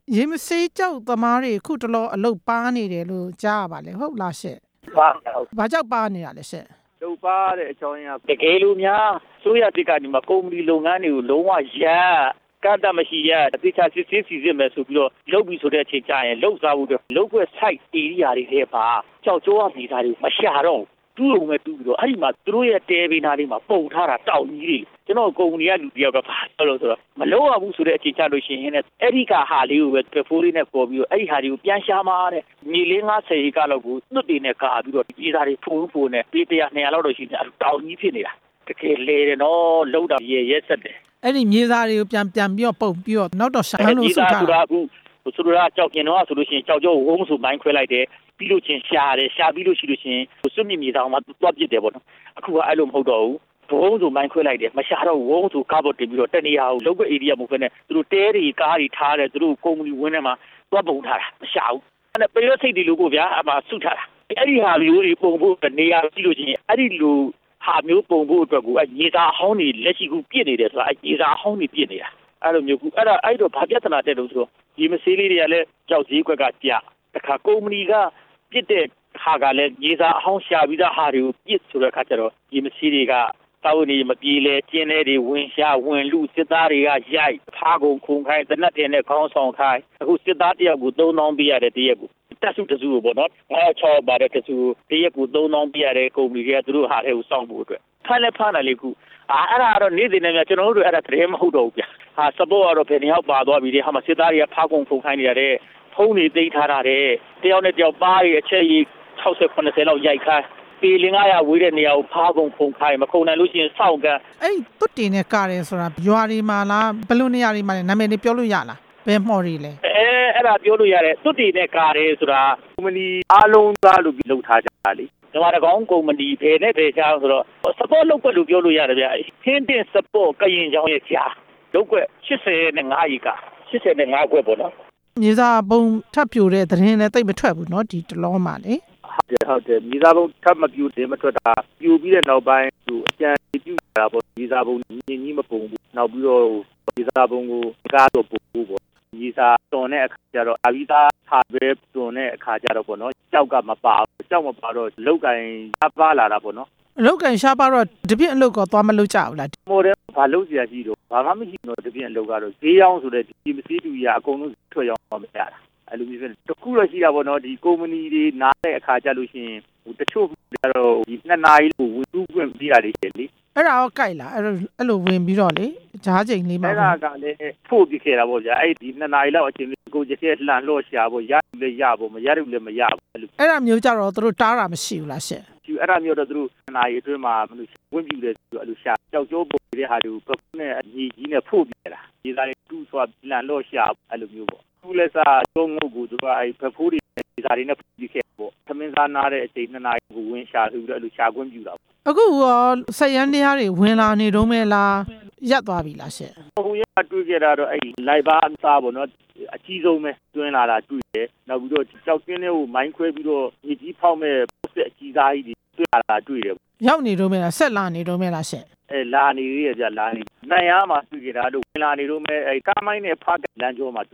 ရေမဆေးကြောက်သမားတွေခုတလောအလုတ်ပါနေတယ်လို့ကြားရပါလေဟုတ်လားရှင့်ပါဘာကြောက်ပါနေတာလဲရှင့်လုတ်ပါတဲ့အကြောင်းရင်းကတကယ်လို့များဆိုရတစ်ကနေမှာကုမ္ပဏီလုပ်ငန်းတွေကိုလုံးဝရကတမရှိရအတိအကျစစ်ဆေးစီစစ်မယ်ဆိုပြီးတော့လုပ်ပြီးဆိုတဲ့အချိန်ကျရင်လုံစားဖို့လုပ်ွက် site area တွေထဲပါကြောက်ကြောရနေတာတွေမရှာတော့တူးုံပဲတူးပြီးတော့အဲ့ဒီမှာသူတို့ရဲ့တဲဘေးနားလေးမှာပုံထားတာတောက်ကြီးတွေကျွန်တော်ကုမ္ပဏီကလူတယောက်ကဘာလို့ဆိုတော့မလုံးရဘူးဆိုတဲ့အချိန်ကျလို့ရှိရင်အဲ့ဒီကဟာလေးကိုပဲပဖိုးလေးနဲ့ပေါ်ပြီးတော့အဲ့ဒီဟာတွေကိုပြန်ရှာမှာတဲ့မြေလေး90ဧကလောက်ကိုသွတ်တွေနဲ့ကာပြီးတော့ပြည်သားတွေဖုံးနဲ့ပြည်100 200လောက်တော့ရှိတယ်တောက်ကြီးဖြစ်နေတာတကယ်လေတယ်နော်လုံးတာရဲဆက်တယ်အဲ့ဒီမြေသားတွေကိုပြန်ပြီးတော့ပုံပြီးတော့နောက်တော့ရှာလို့ဆိုတာအခုဆိုတော့ကြောက်ကျင်တော့ဆိုလို့ရှိရင်ကြောက်ကြောဝုန်းဆိုမိုင်းခွဲလိုက်တယ်ပြီးလို့ချင်းရှာတယ်ရှာပြီးလို့ရှိလို့ချင်းစွမြင့်မြေသားမှာသွားပစ်တယ်ပေါ့နော်အခုကအဲ့လိုမဟုတ်တော့ဘူးဝုန်းဆိုမိုင်းခွဲလိုက်တယ်မရှာတော့ဝုန်းဆိုကားပေါ်တင်ပြီးတော့တနေရာကိုလောက်ွက်ဧရိယာမဟုတ်ဘဲနဲ့သူတို့တဲတွေကားတွေထားတယ်သူတို့ကုမ္ပဏီဝင်းထဲမှာသွားပုံထားတာမရှာဘူးအဲ့ဒါပရိယစိတ်တွေလို့ကိုဗျာအမှဆုထားတာအဲ့ဒီဟာမျိုးတွေပုံဖို့နေရာကြည့်လို့ချင်းအဲ့ဒီလိုဟာမျိုးပုံဖို့အတွက်ကိုမြေသားအဟောင်းတွေလက်ရှိကူပြစ်နေတယ်ဆိုတာမြေသားအဟောင်းတွေပြစ်နေတာအဲ့လိုမျိုးကူအဲ့တော့ဘာပြဿနာတက်လို့ဆိုတော့ဒီမဆေးလေးတွေကလည်းကြောက်စည်းခွက်ကကြတခါကုမ္ပဏီကပြစ်တဲ့ဟာကလည်းမြေသားအဟောင်းရှာပြီးသားဟာတွေကိုပြစ်ဆိုတဲ့အခါကျတော့ဒီမဆေးတွေကတောက်နေမပြေလဲကျင်းတဲ့တွေဝင်ရှာဝင်လူစစ်သားတွေကရိုက်ဖားကုန်ခုန်ခိုင်းတနတ်တင်နဲ့ခေါင်းဆောင်ခိုင်းအခုစစ်သားတယောက်ကို3000ပေးရတဲ့တရက်ကိုတက်စုတစုပေါ့နော်6ပါတဲ့တစုတရက်ကို3000ပေးရတဲ့ကုမ္ပဏီတွေကသူတို့ဟာတွေကိုစောင့်ဖို့အတွက်ဖမ်းတယ်လေခုအဲ့ဒါတော့နေ့စဉ်နဲ့များကျွန်တော်တို့အဲ့ဒါတည်းမဟုတ်တော့ဘူးဗျဟာစပေါ်ကတော့ဘယ်နှယောက်ပါသွားပြီလေဟာမစစ်သားတွေကဖားကုန်ခုန်ခိုင်းနေရတဲ့ဖုံးတွေတိတ်ထားတာတဲ့တယောက်နဲ့တယောက်ပါးတွေအချက်ကြီး60 80လောက်ရိုက်ခိုင်းပေလင်900ဝေးတဲ့နေရာကိုဖားကုန်ဖုန်ခိုင်းမခုံနိုင်လို့ရှိရင်စောင့်ကန်အဲ့တွတ်တင်နဲ့ကားတယ်ဆိုတာရွာတွေမှာလားဘယ်လိုနေရာတွေမှာလဲနာမည်လေးပြောလို့ရလားဘယ်မှော်တွေလဲအဲ့ဒါပြောလို့ရတယ်တွတ်တင်နဲ့ကားတယ်ဆိုတာကုမ္ပဏီအားလုံးသားလို့လုပ်ထားကြတာလေကျွန်တော်တကောင်ကုမ္ပဏီဘယ်နဲ့ဘယ်ချားဆိုတော့စပေါ်လုပ်ွက်လို့ပြောလို့ရတယ်ဗျဟင်းတင်စပေါ်ကရင်ချောင်းရဲ့ကြားလုပ်ွက်85ဧက85ခွက်ပေါ့နော်မြေစာပုံထပ်ပြိုတဲ့သတင်းလည်းတိတ်မထွက်ဘူးเนาะဒီတလောမှာလေဟုတ်တယ်မြေစာပုံထပ်မပြိုတယ်မထွက်တာပြိုပြီးတဲ့နောက်ပိုင်းသူအကျန်ပြိုတာပေါ့မြေစာပုံညင်ကြီးမပုံဘူးနောက်ပြီးတော့မြေစာပုံကိုကားတော့ပုံဘူးပေါ့မြေစာတွန်တဲ့အခါကျတော့အဘိဓါဟာပဲတွန်တဲ့အခါကျတော့ပေါ့နော်ကြောက်ကမပါကြောက်မပါတော့လောက်ကင်ပါလာတာပေါ့နော်အလုတ်ကန်ရှားပါတော့တပြည့်အလုတ်ကောသွားမလုတ်ကြဘူးလားမော်တယ်ဘာလုတ်စရာရှိတော့ဘာမှမရှိတော့တပြည့်အလုတ်ကတော့ဈေးရောင်းဆိုတဲ့ဒီမစည်းတူကြီးကအကုန်လုံးထွက်ရောင်းမရတာအဲ့လိုမျိုးတခုတော့ရှိတာပေါ့နော်ဒီကုမ္ပဏီတွေနားတဲ့အခါကျလို့ရှိရင်တချို့ကတော့ဒီ2နာရီလို့ဝင်သူ့ခွင့်ပြရတယ်လေအဲ့ဒါရောကြိုက်လားအဲ့လိုဝင်ပြီးတော့လေဂျားချိန်လေးမှာအဲ့ဒါကလည်းဖို့ပြခဲ့တာပေါ့ဗျာအဲ့ဒီ2နာရီလောက်အချိန်ကိုကြည့်လှန်လို့ရှာဖို့ရလည်းရဖို့မရဘူးလည်းမရဘူးအဲ့ဒါမျိုးကြတော့သူတို့တားတာမရှိဘူးလားရှင့်အဲ့ဒါမျိုးတော့သူတို့2နာရီအတွင်းမှာမလို့ဝင်ပြတယ်ဆိုအဲ့လိုရှာကြောက်ကြောပုံတဲ့ဟာတွေကိုပကုနဲ့အကြီးကြီးနဲ့ဖို့ပြတာဒီသားတွေတူးသွားလှန်လို့ရှာအဲ့လိုမျိုးပေါ့သူလည်းစားသုံးမှုကိုသူကအဲ့ဖဖိုးတွေဒီသားတွေနဲ့ပြခဲ့ပေါ့သမင်းစားနားတဲ့အချိန်2နာရီကိုဝင်ရှာဆိုပြီးတော့အဲ့လိုရှာခွင့်ပြုတာအခုရောဆက်ရန်တရားတွေဝင်လာနေတော့မဲလားရပ်သွားပြီလားရှင့်ဟိုရတွေ့ကြတာတော့အဲ့လိုက်ပါအစားပေါ့နော်အကြီးဆုံးပဲတွင်းလာတာတွေ့တယ်နောက်ပြီးတော့ကြောက်တင်းတွေကိုမိုင်းခွဲပြီးတော့မြေကြီးဖောက်မဲ့ပို့အကြီးသားကြီးတွေတွေ့လာတွေ့တယ်ရောက်နေတော့မဲလားဆက်လာနေတော့မဲလားရှင့်လာနေရကြလာနေနိုင်ရမှာတွေ့ကြတာတို့ဝင်လာနေတော့မဲအဲ့ကားမိုင်းနဲ့ဖားလမ်းကျော်မှာ